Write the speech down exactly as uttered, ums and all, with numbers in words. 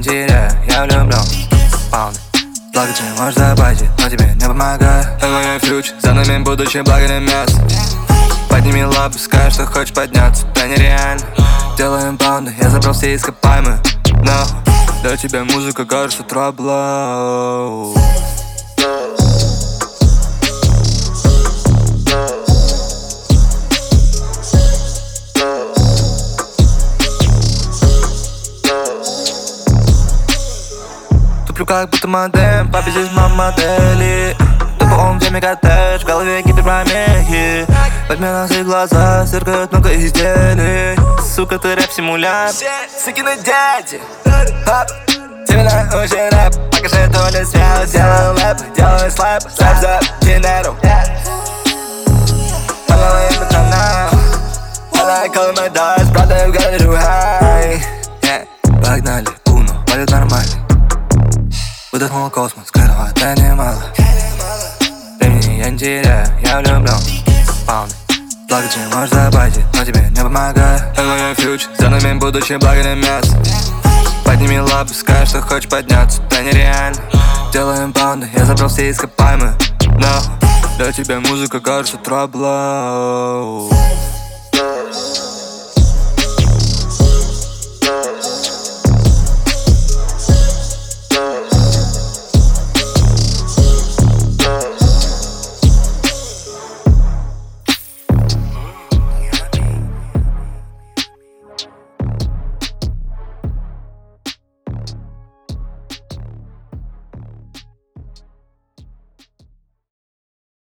теряю, я влюблен. Пауны, благо ты можешь забайтить, но тебе не помогает. Это мой фьючер, за нами будущее, благо не место. Подними лапы, скажи, что хочешь подняться, да нереально. Делаем паунды, я забрал все ископаемые. Но для тебя музыка кажется трабло. Туплю как будто модем, папе здесь мама модели. Тупо он где мегатэж, в голове гиперпромехи. Подменные глаза, сверкают много изделий. Сука, ты рэп-симулянт, сукины дети. Пап, тебе научи рэп, покажи то ли свет. Делаю лэп, делаю слэп, слэп за Генеру. Половая метронам, I like all my dogs, правда, в гаражу хай. Погнали, Уно, полет нормальный. Выдохнул космос, скрывает немало. Времени я не теряю, я влюблен. Пауны, благо ты можешь забайтить, но тебе не помогает. Это мой фьючер, за нами будущее, благо не место. Подними лапы, скажи, что хочешь подняться, да нереально. Делаем паунды, я забрал все ископаемые. Но для тебя музыка кажется трабло.